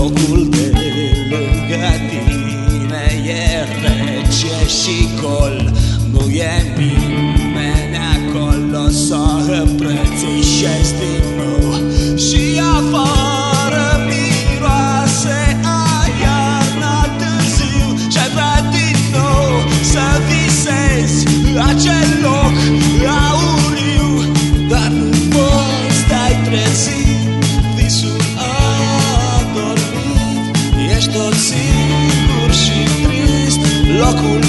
Locul de lângă tine e rece și gol. Nu e nimeni acolo să îmbrățișezi din nou. Și afară miroase a iarna târziu și-ai vrea din nou să visezi acel loc auriu. Dar nu poți, te-ai trezit, visul a dormit. Ești tot singur și trist, locul